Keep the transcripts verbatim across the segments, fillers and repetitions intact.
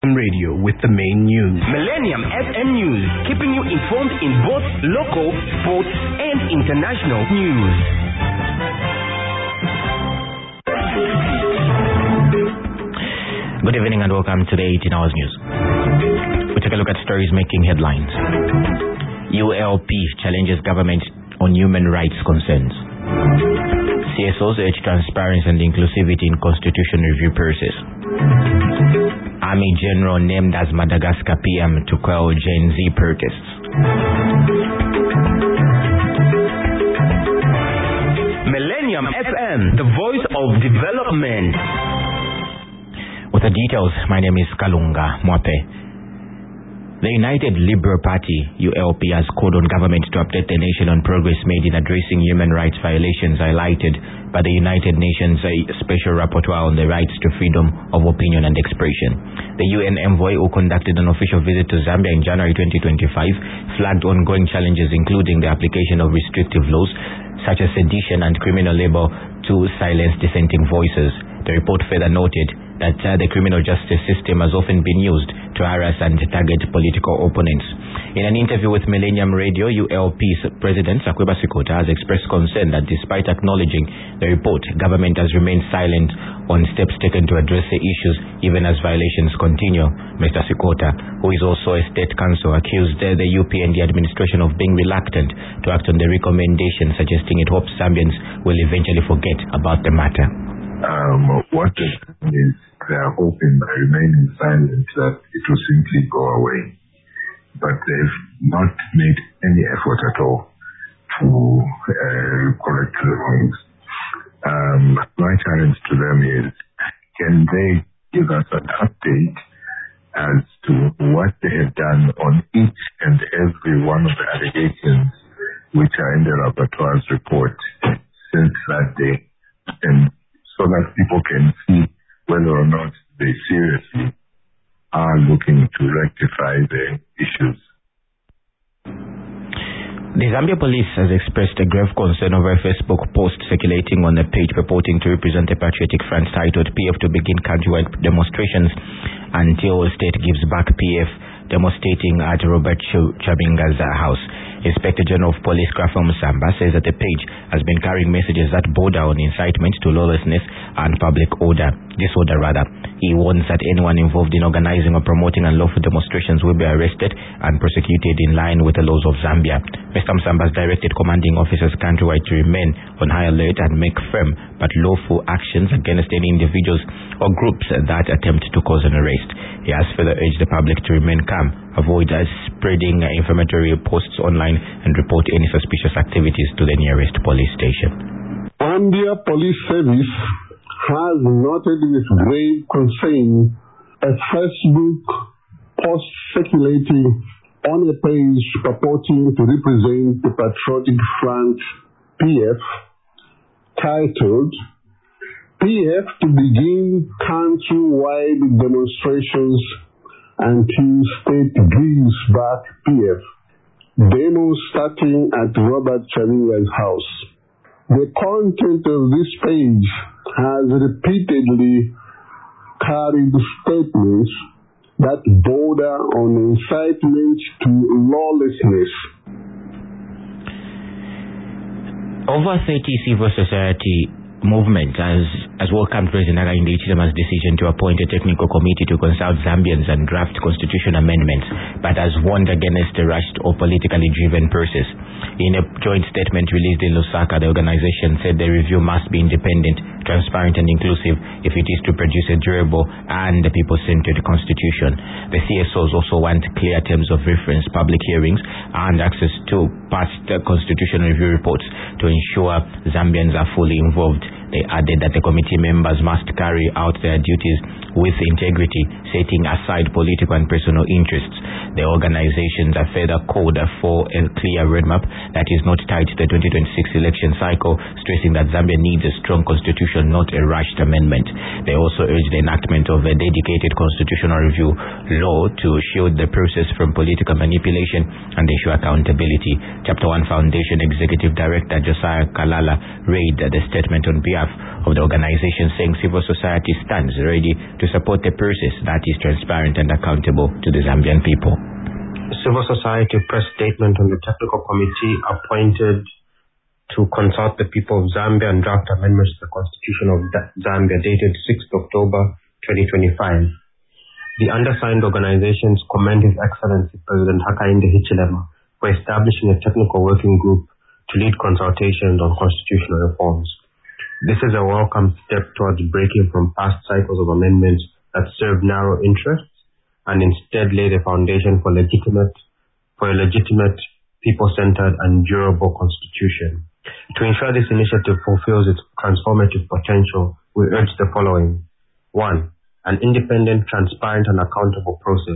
Radio with the main news. Millennium F M News, keeping you informed in both local, sports, and international news. Good evening and welcome to the eighteen hours news. We take a look at stories making headlines. U L P challenges government on human rights concerns. C S Os urge transparency and inclusivity in constitution review process. Army General named as Madagascar P M to quell Gen Z protests. Millennium F M, the voice of development. With the details, my name is Kalunga Mwape. The United Liberal Party, U L P, has called on government to update the nation on progress made in addressing human rights violations highlighted by the United Nations Special Rapporteur on the rights to freedom of opinion and expression. The U N envoy, who conducted an official visit to Zambia in January twenty twenty-five, flagged ongoing challenges including the application of restrictive laws such as sedition and criminal labor to silence dissenting voices. The report further noted that uh, the criminal justice system has often been used to harass and target political opponents. In an interview with Millennium Radio, U L P's President Sakweba Sikota has expressed concern that despite acknowledging the report, government has remained silent on steps taken to address the issues even as violations continue. Mister Sikota, who is also a state council, accused uh, the U P and the administration of being reluctant to act on the recommendation, suggesting it hopes Zambians will eventually forget about the matter. Um, what is they are hoping by remaining silent that it will simply go away. But they've not made any effort at all to uh, correct the wrongs. Um, my challenge to them is, can they give us an update as to what they have done on each and every one of the allegations which are in the rapporteur's report since that day, and so that people can see whether or not they seriously are looking to rectify the issues. The Zambia police has expressed a grave concern over a Facebook post circulating on the page purporting to represent a patriotic front titled P F to begin countrywide demonstrations until state gives back P F, demonstrating at Robert Chabinga's house. Inspector General of Police Krafo Musamba says that the page has been carrying messages that border on incitement to lawlessness and public order, disorder rather. He warns that anyone involved in organizing or promoting unlawful demonstrations will be arrested and prosecuted in line with the laws of Zambia. Mister Musamba has directed commanding officers countrywide to remain on high alert and make firm but lawful actions against any individuals or groups that attempt to cause an arrest. He has further urged the public to remain calm, avoid uh, spreading uh, inflammatory posts online, and report any suspicious activities to the nearest police station. Zambia Police Service has noted with grave concern a Facebook post circulating on a page purporting to represent the Patriotic Front P F, titled P F to begin countrywide demonstrations until state gives back P F. Demo starting at Robert Chabinga's house. The content of this page has repeatedly carried statements that border on incitement to lawlessness. Over thirty civil society movement has, has welcomed President Hakainde Hichilema's decision to appoint a technical committee to consult Zambians and draft constitution amendments, but has warned against a rushed or politically driven process. In a joint statement released in Lusaka, the organization said the review must be independent, transparent and inclusive if it is to produce a durable and people-centered constitution. The C S Os also want clear terms of reference, public hearings and access to past constitutional review reports to ensure Zambians are fully involved. They added that the committee members must carry out their duties with integrity, setting aside political and personal interests. The organizations have further called for a clear roadmap that is not tied to the twenty twenty-six election cycle, stressing that Zambia needs a strong constitution, not a rushed amendment. They also urged the enactment of a dedicated constitutional review law to shield the process from political manipulation and ensure accountability. Chapter one Foundation Executive Director Josiah Kalala read the statement on behalf of the organization, saying civil society stands ready to support a process that is transparent and accountable to the Zambian people. Civil society press statement on the technical committee appointed to consult the people of Zambia and draft amendments to the Constitution of Zambia dated sixth October twenty twenty-five. The undersigned organizations commend His Excellency President Hakainde Hichilema for establishing a technical working group to lead consultations on constitutional reforms. This is a welcome step towards breaking from past cycles of amendments that serve narrow interests and instead lay the foundation for legitimate, for a legitimate, people-centered and durable constitution. To ensure this initiative fulfills its transformative potential, we urge the following. One, an independent, transparent and accountable process.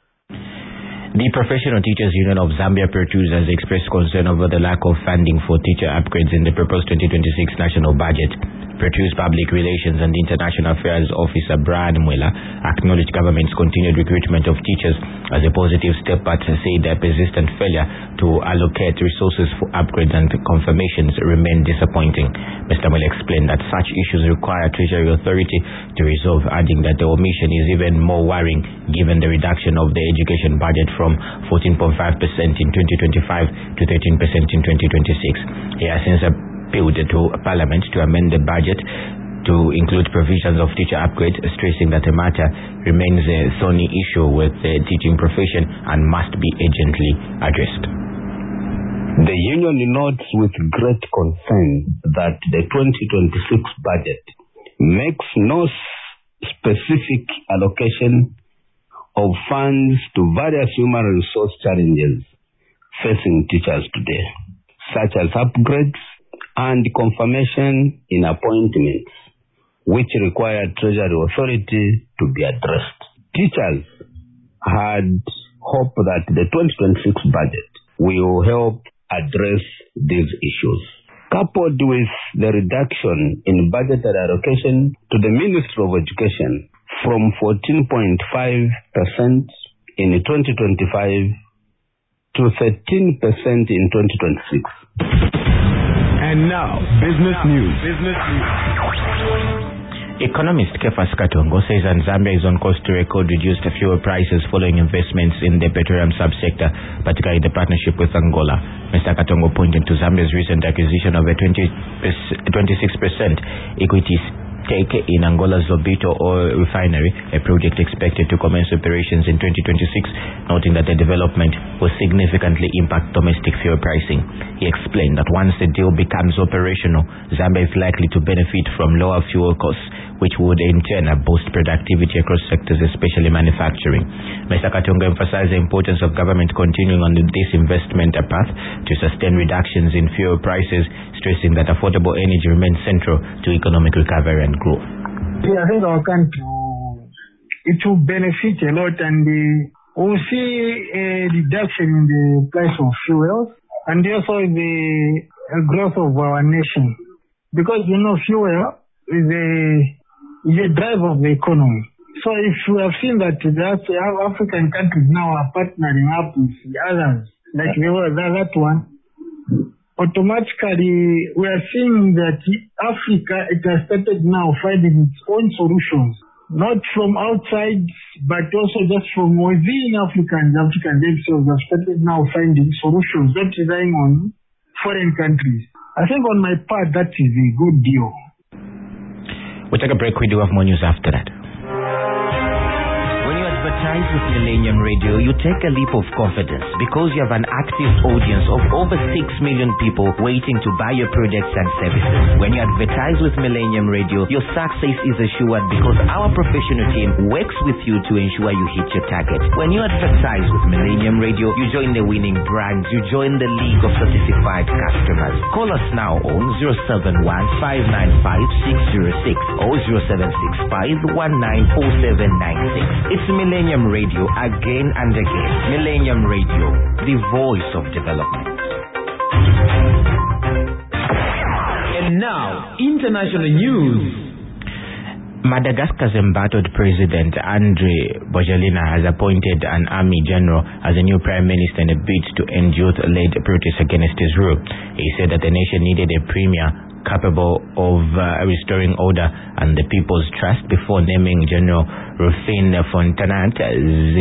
The Professional Teachers Union of Zambia Pertus has expressed concern over the lack of funding for teacher upgrades in the proposed twenty twenty-six national budget. Pertus Public Relations and International Affairs Officer Brian Mwela acknowledged government's continued recruitment of teachers as a positive step, but said their persistent failure to allocate resources for upgrades and confirmations remain disappointing. Mister Mwela explained that such issues require Treasury Authority to resolve, adding that the omission is even more worrying given the reduction of the education budget from fourteen point five percent in twenty twenty-five to thirteen percent in twenty twenty-six. He has since appealed to Parliament to amend the budget to include provisions of teacher upgrades, stressing that the matter remains a thorny issue with the teaching profession and must be urgently addressed. The union notes with great concern that the twenty twenty-six budget makes no specific allocation of funds to various human resource challenges facing teachers today, such as upgrades and confirmation in appointments, which require Treasury Authority to be addressed. Teachers had hoped that the twenty twenty-six budget will help address these issues. Coupled with the reduction in budgetary allocation to the Ministry of Education from fourteen point five percent in twenty twenty-five to thirteen percent in twenty twenty-six. And now, business news. Business news. Economist Kefas Katongo says that Zambia is on course to record reduced fuel prices following investments in the petroleum subsector, particularly the partnership with Angola. Mister Katongo pointed to Zambia's recent acquisition of a twenty-six percent equity stake in Angola's Lobito oil refinery, a project expected to commence operations in twenty twenty-six, noting that the development will significantly impact domestic fuel pricing. He explained that once the deal becomes operational, Zambia is likely to benefit from lower fuel costs, which would in turn boost productivity across sectors, especially manufacturing. Mister Katongo emphasized the importance of government continuing on this investment path to sustain reductions in fuel prices, stressing that affordable energy remains central to economic recovery and growth. Yeah, I think our country, it will benefit a lot, and uh, we'll see a reduction in the price of fuels and also the uh, growth of our nation. Because, you know, fuel is a, is a driver of the economy. So if we have seen that the African countries now are partnering up with the others, like the, that one, automatically we are seeing that Africa, it has started now finding its own solutions, not from outside, but also just from within Africans. Africans themselves have started now finding solutions, not relying on foreign countries. I think on my part, that is a good deal. We'll take a break. We do have more news after that. Advertise with Millennium Radio, you take a leap of confidence because you have an active audience of over six million people waiting to buy your products and services. When you advertise with Millennium Radio, your success is assured because our professional team works with you to ensure you hit your target. When you advertise with Millennium Radio, you join the winning brands, you join the league of certified customers. Call us now on zero seven one, five nine five, six zero six or zero seven six five, one nine four seven nine six. It's Millennium Radio again and again. Millennium Radio, the voice of development. And now, international news. Madagascar's embattled president Andre Bojalina has appointed an army general as a new prime minister in a bid to end youth-led protests against his rule. He said that the nation needed a premier capable of uh, restoring order and the people's trust before naming General Rufin Fontanat